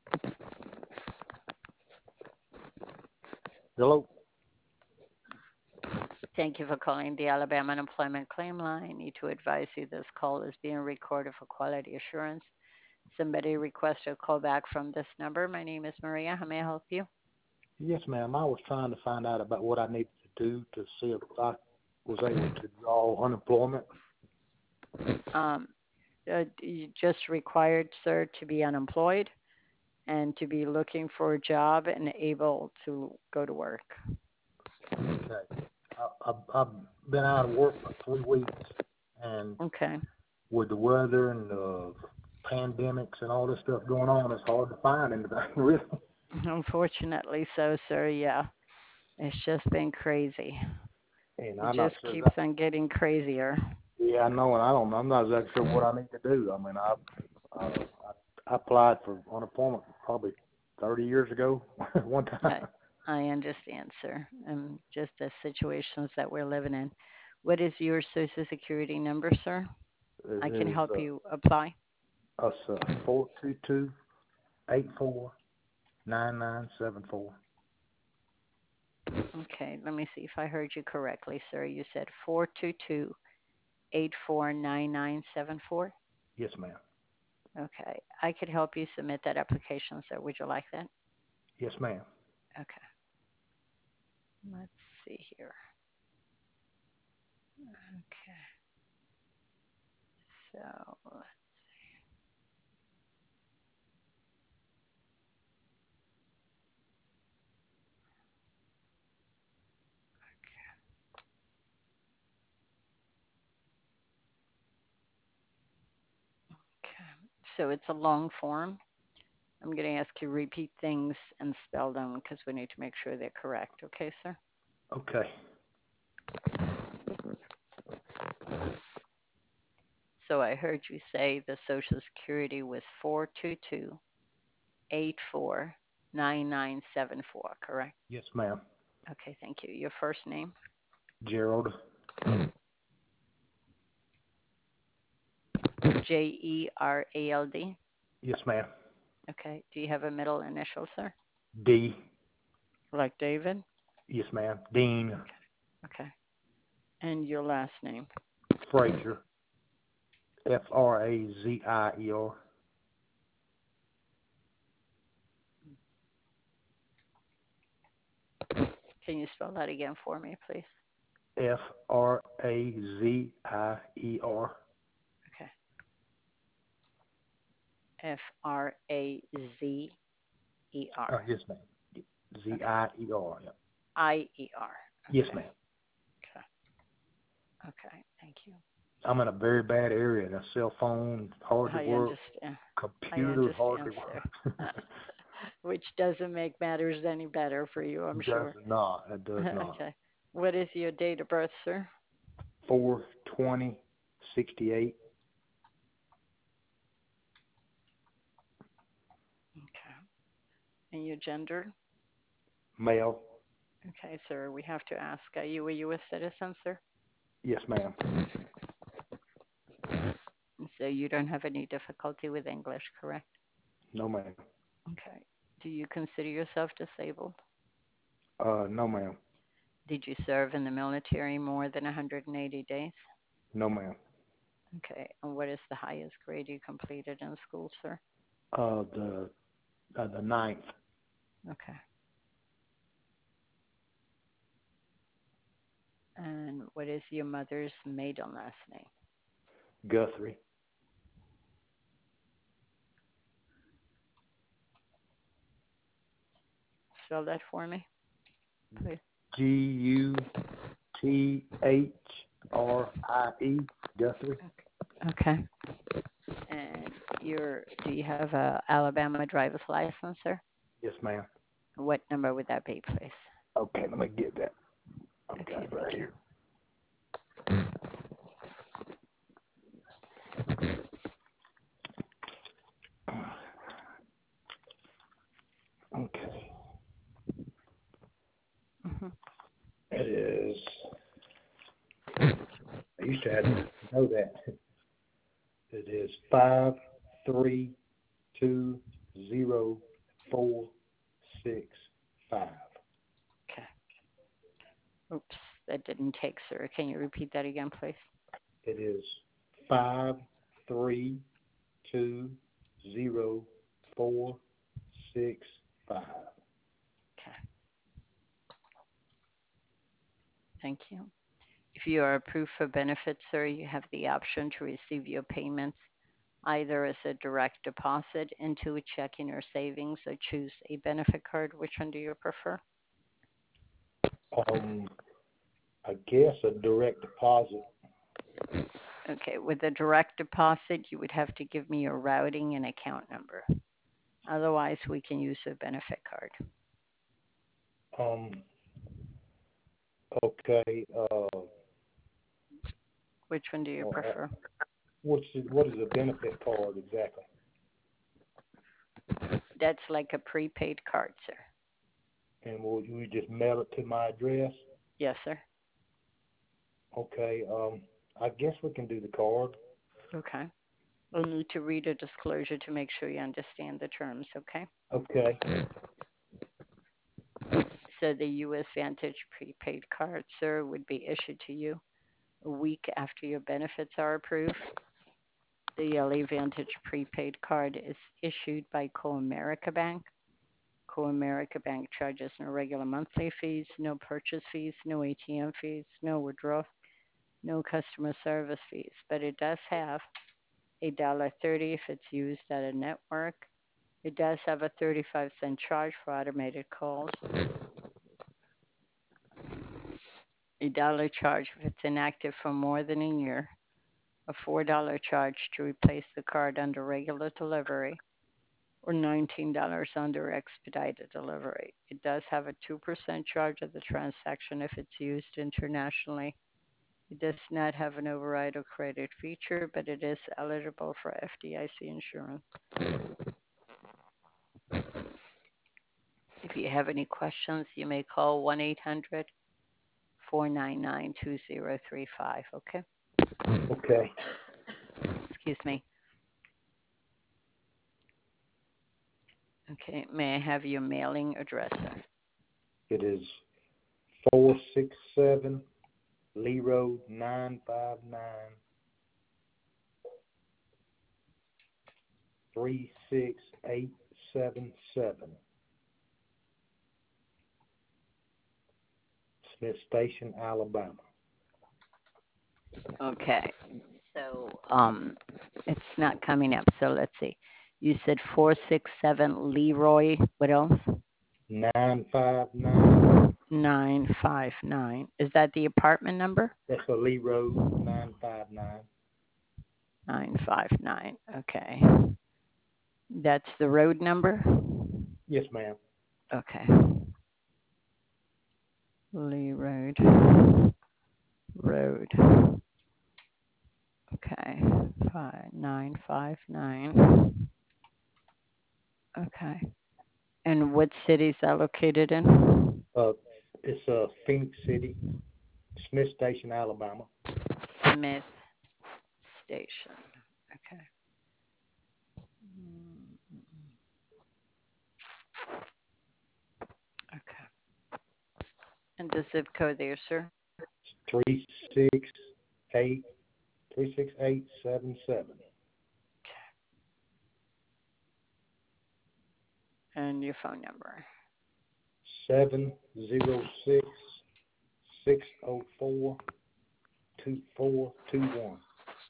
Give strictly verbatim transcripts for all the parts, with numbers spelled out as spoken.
Hello? Thank you for calling the Alabama Unemployment Claim Line. I need to advise you this call is being recorded for quality assurance. Somebody requested a call back from this number. My name is Maria. How may I help you? Yes, ma'am. I was trying to find out about what I needed to do to see if I was able to draw unemployment. Um, uh, you just required, sir, to be unemployed and to be looking for a job and able to go to work. Okay. I, I, I've been out of work for three weeks, and Okay. with the weather and the pandemics and all this stuff going on, it's hard to find anything, really. Unfortunately, so, sir. Yeah, it's just been crazy. And It I'm not just sure keeps that. on getting crazier. Yeah, I know, and I don't. I'm not exactly sure what I need to do. I mean, I, uh, I, I applied for unemployment probably thirty years ago, one I, time. I understand, sir. Um, just the situations that we're living in. What is your social security number, sir? It I can is help uh, you apply. us uh, four two two eight four nine nine seven four. Okay, let me see if I heard you correctly, sir. You said four two two eight four nine nine seven four. Yes, ma'am. Okay, I could help you submit that application, sir. Would you like that? Yes, ma'am. Okay, let's see here. Okay, so okay, so it's a long form. I'm going to ask you to repeat things and spell them because we need to make sure they're correct. Okay, sir? Okay. So I heard you say the Social Security was four two two eight four nine nine seven four, correct? Yes, ma'am. Okay, thank you. Your first name? Gerald. J E R A L D. Yes, ma'am. Okay. Do you have a middle initial, sir? D. Like David? Yes, ma'am. Dean Okay. Okay. And your last name? Frazier. F R A Z I E R. Can you spell that again for me, please? F R A Z I E R. Okay. F R A Z E R. Uh, yes, ma'am. Z Okay. I E R. Yeah. I E R. Yes, Okay. ma'am. Okay. Okay. Thank you. I'm in a very bad area. The cell phone hard to I work. understand. I Computer hard understand, to sir. work. Which doesn't make matters any better for you, I'm Does sure. not. It does not. Okay. What is your date of birth, sir? Four twenty sixty eight. Okay. And your gender? Male. Okay, sir. We have to ask, are you a U S citizen, sir? Yes, ma'am. So you don't have any difficulty with English, correct? No, ma'am. Okay. Do you consider yourself disabled? Uh, no, ma'am. Did you serve in the military more than one hundred eighty days? No, ma'am. Okay. And what is the highest grade you completed in school, sir? Uh, the uh, the ninth. Okay. And what is your mother's maiden last name? Guthrie. Spell that for me, please. G U T H R I E. Guthrie. Okay. And your do you have a Alabama driver's license, sir? Yes, ma'am. What number would that be, please? Okay, let me get that. I've got Okay, it thank right you. here. Okay. Hmm. It is. I used to have to know that. It is five three two zero four six five. Okay. Oops, that didn't take, sir. Can you repeat that again, please? It is five three two zero four six five. Okay. Thank you. If you are approved for benefits, sir, you have the option to receive your payments either as a direct deposit into a checking or savings, or choose a benefit card. Which one do you prefer? Um, I guess a direct deposit. Okay, with a direct deposit, you would have to give me your routing and account number. Otherwise, we can use a benefit card. Um, okay. Uh, Which one do you uh, prefer? what's the, what is a benefit card exactly? That's like a prepaid card, sir. And will you just mail it to my address? Yes, sir. Okay. Um, I guess we can do the card. Okay. We'll need to read a disclosure to make sure you understand the terms, okay? Okay. So the U S Vantage prepaid card, sir, would be issued to you a week after your benefits are approved. The L A Vantage prepaid card is issued by Co-America Bank. Co-America Bank charges no regular monthly fees, no purchase fees, no A T M fees, no withdrawal, no customer service fees, but it does have a dollar thirty if it's used at a network. It does have a thirty-five cent charge for automated calls, a dollar charge if it's inactive for more than a year, a four dollar charge to replace the card under regular delivery, or nineteen dollars under expedited delivery. It does have a two percent charge of the transaction if it's used internationally. It does not have an override or credit feature, but it is eligible for F D I C insurance. If you have any questions, you may call one eight hundred, four nine nine, two zero three five, okay? Okay. Excuse me. Okay, may I have your mailing address, sir? It is four six seven Lee Road, nine five nine, three six eight seven seven. Smith Station, Alabama. Okay, so um, it's not coming up, so let's see. You said four six seven Leroy, what else? nine five nine. nine five nine. Is that the apartment number? That's a Lee Road, nine five nine. nine five nine, okay. That's the road number? Yes, ma'am. Okay. Lee Road. Road. Okay. Five nine five nine. Okay. And what city is that located in? Uh, it's uh, Phoenix City, Smith Station, Alabama. Smith Station. Okay. Okay. And the zip code there, sir? Three six eight three six eight seven seven. And your phone number? Seven zero six six zero four two four two one.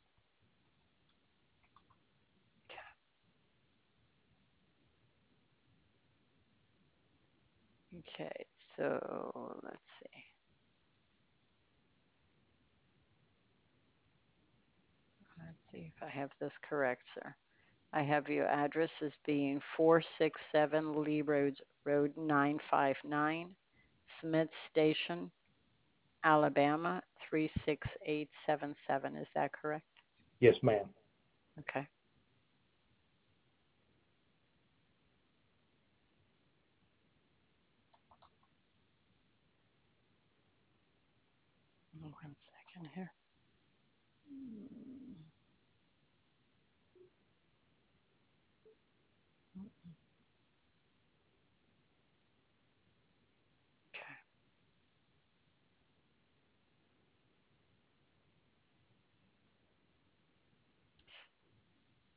Okay, so let's see. Let's see if I have this correct, sir. I have your address as being four six seven Lee Road, Road nine five nine, Smith Station, Alabama, three six eight seven seven. Is that correct? Yes, ma'am. Okay. One second here.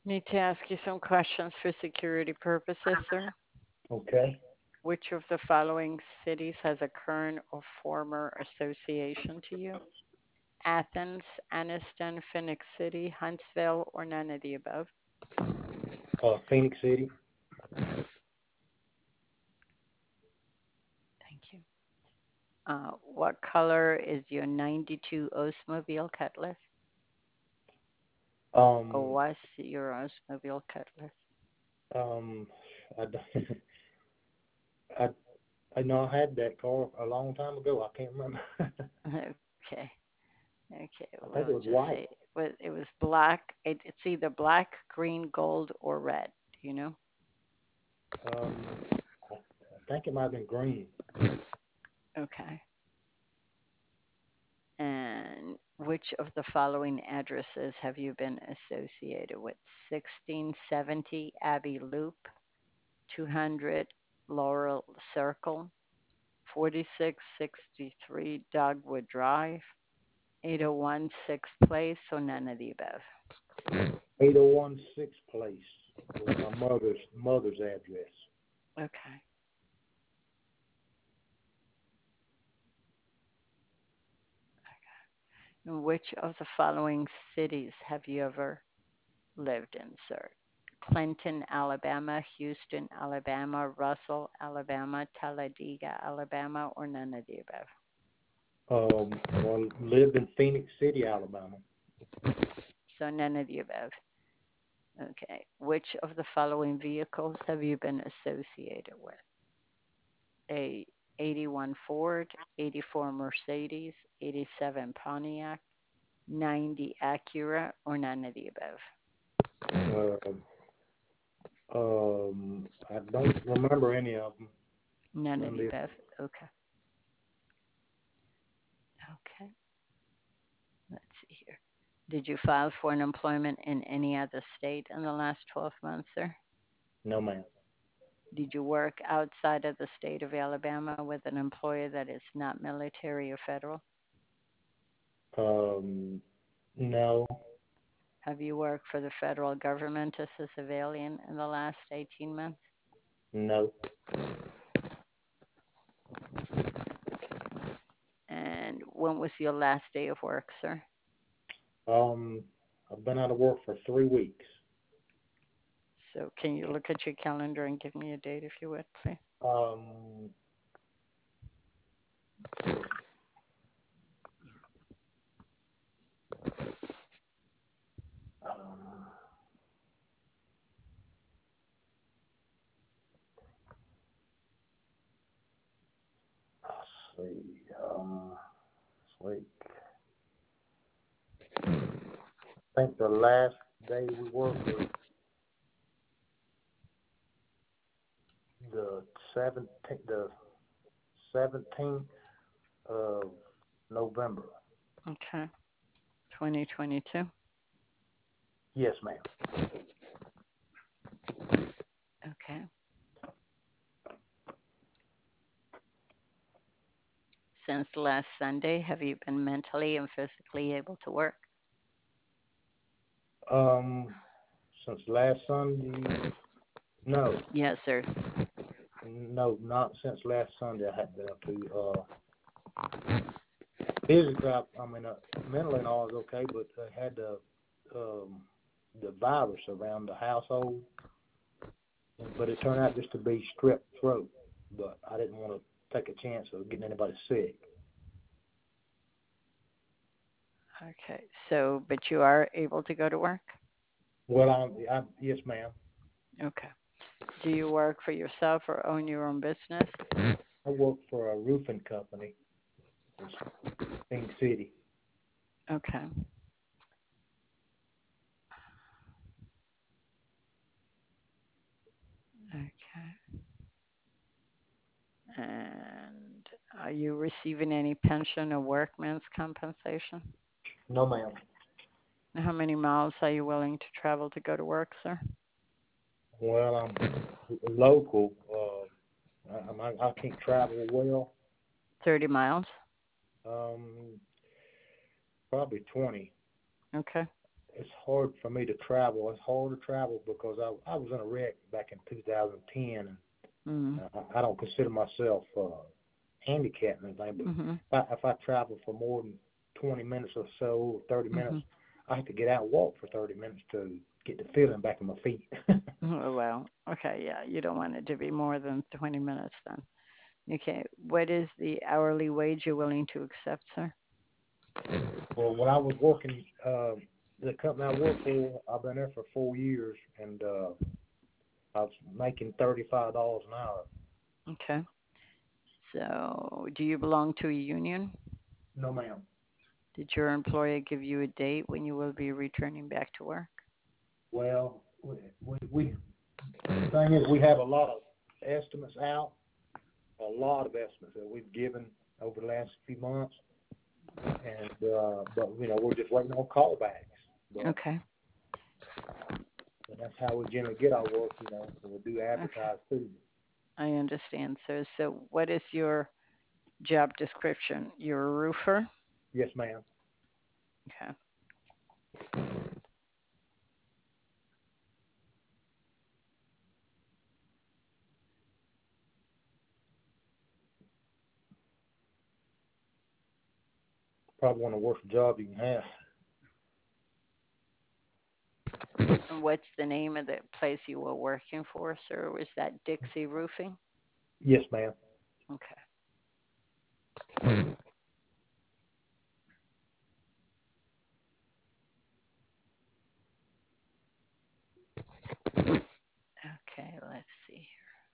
Need to ask you some questions for security purposes, sir. Okay. Which of the following cities has a current or former association to you? Athens, Anniston, Phoenix City, Huntsville, or none of the above? Uh, Phoenix City. Thank you. Uh, what color is your ninety-two Oldsmobile Cutlass? Or Um, was your Oldsmobile Cutlass? um, I, d- I, I know I had that car a long time ago. I can't remember. Okay. Okay. I think it We'll was just white. say it was, it was black. It, it's either black, green, gold, or red. Do you know? Um, I, I think it might have been green. Okay. And which of the following addresses have you been associated with? sixteen seventy Abbey Loop, two hundred Laurel Circle, forty-six sixty-three Dogwood Drive, eight oh one Sixth Place, or none of the above? eight oh one Sixth Place was my mother's mother's address. Okay. In which of the following cities have you ever lived in, sir? Clinton, Alabama, Houston, Alabama, Russell, Alabama, Talladega, Alabama, or none of the above? Um, well, lived in Phoenix City, Alabama. So none of the above. Okay. Which of the following vehicles have you been associated with? A eighty-one Ford, eighty-four Mercedes, eighty-seven Pontiac, ninety Acura, or none of the above? Uh, um, I don't remember any of them. None of None of the the, above. Okay. Okay. Let's see here. Did you file for unemployment in any other state in the last twelve months, sir? no, ma'am. Did you work outside of the state of Alabama with an employer that is not military or federal? Um, no, Have you worked for the federal government as a civilian in the last eighteen months? no. And when was your last day of work, sir? Um, I've been out of work for three weeks. So can you look at your calendar and give me a date if you would, please? Um, um, let's see. Um, wait. I think the last day we worked was the seventeenth, the seventeenth of November. Okay. twenty twenty-two. Yes, ma'am. Okay. Since last Sunday, have you been mentally and physically able to work? Um, since last Sunday, no, Yes, sir. no, not since last Sunday. I hadn't been able to. Uh, physically, I, I mean, uh, mentally and all is okay, but I had the um, the virus around the household, but it turned out just to be strep throat. But I didn't want to take a chance of getting anybody sick. Okay. So, but you are able to go to work? Well, I, I yes, ma'am. Okay. Do you work for yourself or own your own business? I work for a roofing company in Spring City. Okay. Okay. And are you receiving any pension or workman's compensation? No, ma'am. How many miles are you willing to travel to go to work, sir? Well, I'm local. Uh, I, I, I can't travel well. thirty miles. Um, probably twenty. Okay. it's hard for me to travel. It's hard to travel because I I was in a wreck back in two thousand ten, Mm. and I, I don't consider myself uh, handicapped or anything. Mhm. But if I, if I travel for more than twenty minutes or so, thirty minutes, Mhm. I have to get out and walk for thirty minutes to get the feeling back in my feet. Oh, well, okay, yeah, you don't want it to be more than twenty minutes then. Okay, what is the hourly wage you're willing to accept, sir? Well, when I was working, uh, the company I worked for, I've been there for four years, and uh, I was making thirty-five dollars an hour. Okay. So, do you belong to a union? No, ma'am. Did your employer give you a date when you will be returning back to work? Well, we, we, we the thing is, we have a lot of estimates out, a lot of estimates that we've given over the last few months, and uh, but you know we're just waiting on callbacks. But Okay. and that's how we generally get our work, you know. And we do Okay. advertise too. I understand, sir. So, what is your job description? You're a roofer? Yes, ma'am. Okay. Probably one of the worst jobs you can have. And what's the name of the place you were working for, sir? Was that Dixie Roofing? Yes, ma'am. Okay. Okay, let's see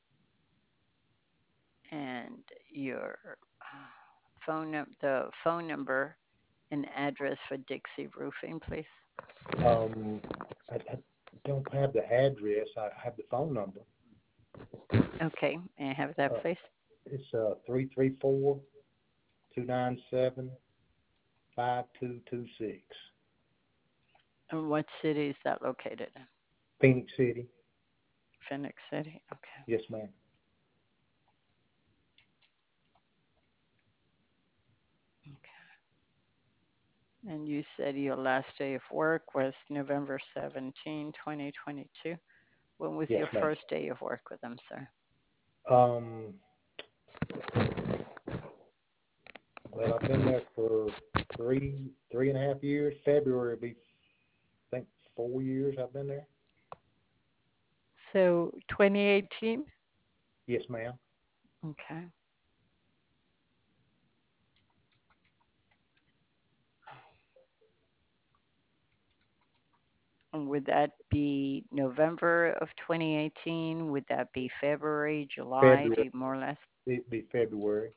here. And your uh, phone num- the phone number and address for Dixie Roofing, please. Um, I, I don't have the address. I have the phone number. Okay, may I have that, Uh, please? it's uh three three four two nine seven five two two six. And what city is that located in? Phoenix City. Phoenix City. Okay. Yes, ma'am. Okay. And you said your last day of work was November seventeenth, twenty twenty-two. When was Yes, your ma'am. first day of work with them, sir? Um, well, I've been there for three three and a half years. February will be, I think, four years I've been there. So twenty eighteen? Yes, ma'am. Okay. And would that be November of twenty eighteen? Would that be February, July? Do February. you more or less? It'd be February.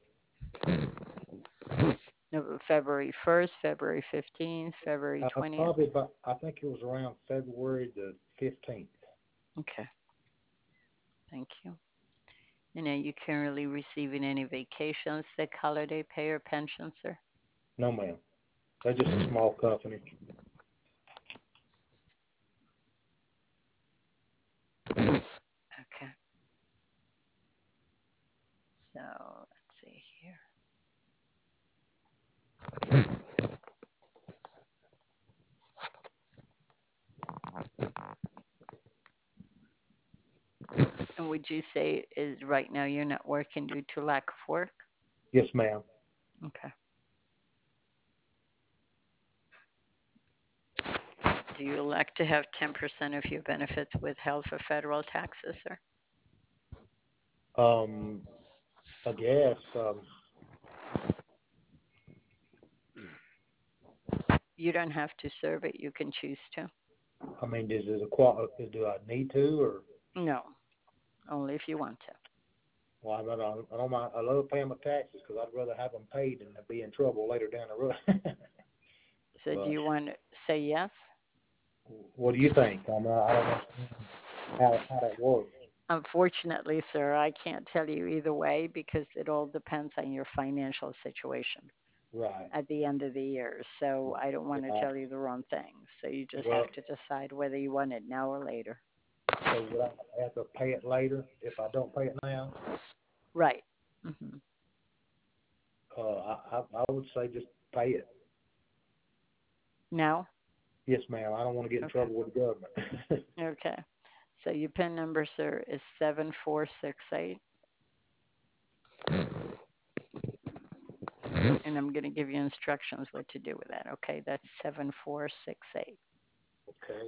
No, February first, February fifteenth, February Uh, twentieth? probably about, I think it was around February the fifteenth. Okay. Thank you. And are you currently receiving any vacations, sick holiday pay, or pension, sir? No, ma'am. They're just a small company. Okay. So let's see here. And would you say is right now you're not working due to lack of work? Yes, ma'am. Okay. Do you elect to have ten percent of your benefits withheld for federal taxes, sir? Um, I guess. Um, You don't have to serve it. You can choose to. I mean, is it a qual? Do I need to, or? No, only if you want to. Well, I don't, I don't mind. I love paying my taxes because I'd rather have them paid than to be in trouble later down the road. So do But you want to say yes? what do you think? I, mean, I don't know how how that works. Unfortunately, sir, I can't tell you either way because it all depends on your financial situation Right. at the end of the year. So I don't want to Right. tell you the wrong thing. So you just Well, have to decide whether you want it now or later. so would I have to pay it later if I don't pay it now? Right. hmm Uh, I, I I would say just pay it. Now? Yes, ma'am. I don't want to get in Okay. trouble with the government. Okay. So your PIN number, sir, is seven four six eight. And I'm going to give you instructions what to do with that. Okay, that's seven four six eight. Okay.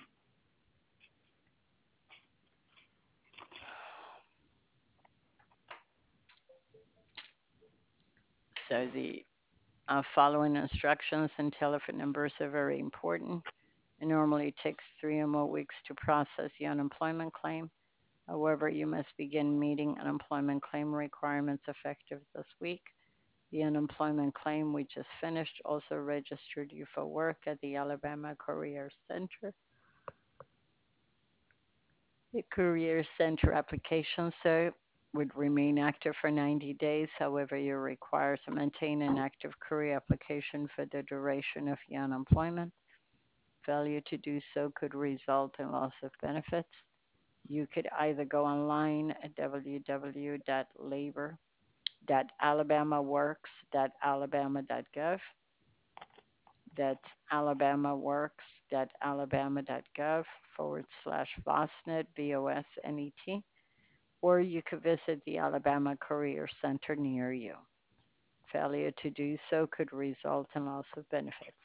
So the uh, following instructions and telephone numbers are very important. It normally takes three or more weeks to process the unemployment claim. However, you must begin meeting unemployment claim requirements effective this week. The unemployment claim we just finished also registered you for work at the Alabama Career Center. The Career Center application, sir, would remain active for ninety days. However, you're required to maintain an active career application for the duration of your unemployment. Failure to do so could result in loss of benefits. You could either go online at w w w dot labor dot alabama works dot alabama dot gov. That's alabamaworks.alabama.gov forward slash VOSNET, V O S N E T, or you could visit the Alabama Career Center near you. Failure to do so could result in loss of benefits.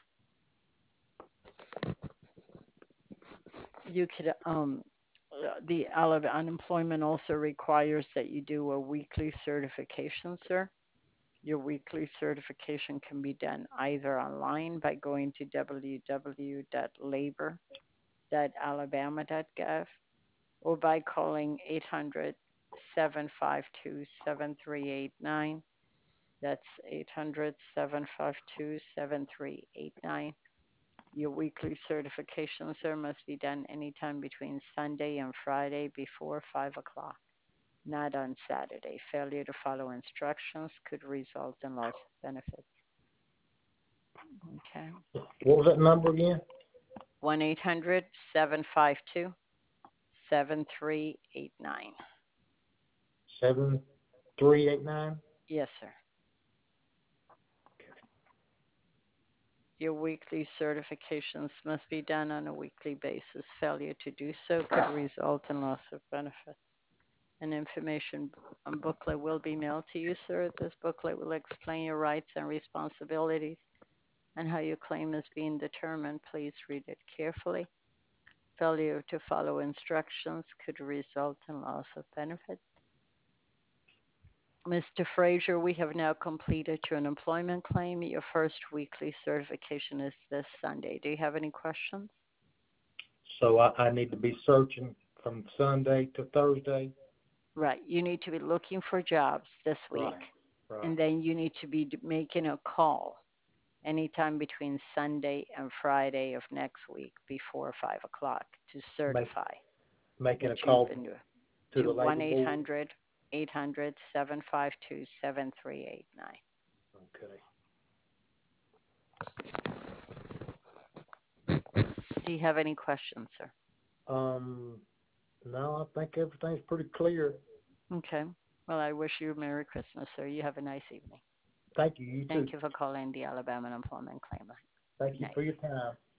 You could, um, the Alabama unemployment also requires that you do a weekly certification, sir. Your weekly certification can be done either online by going to w w w dot labor dot alabama dot gov or by calling eight hundred, seven five two, seven three eight nine. That's eight hundred, seven five two, seven three eight nine. Your weekly certification, sir, must be done anytime between Sunday and Friday before five o'clock, not on Saturday. Failure to follow instructions could result in loss of benefits. Okay. What was that number again? one eight hundred, seven five two, seven three eight nine. Seven three eight nine. Yes, sir. Okay. Your weekly certifications must be done on a weekly basis. Failure to do so could result in loss of benefits. An information booklet will be mailed to you, sir. This booklet will explain your rights and responsibilities and how your claim is being determined. Please read it carefully. Failure to follow instructions could result in loss of benefits. Mister Frazier, we have now completed your unemployment claim. Your first weekly certification is this Sunday. Do you have any questions? So I, I need to be searching from Sunday to Thursday. Right. You need to be looking for jobs this week. Right. Right. And then you need to be making a call anytime between Sunday and Friday of next week before five o'clock to certify Make, making that a call you've been doing. to To the labor one eight board. hundred, eight hundred, seven five two, seven three eight nine. Okay. Do you have any questions, sir? Um, no, I think everything's pretty clear. Okay. Well, I wish you a Merry Christmas, sir. You have a nice evening. Thank you. You Thank too. you for calling the Alabama Unemployment Claim Line. Thank you Night. for your time.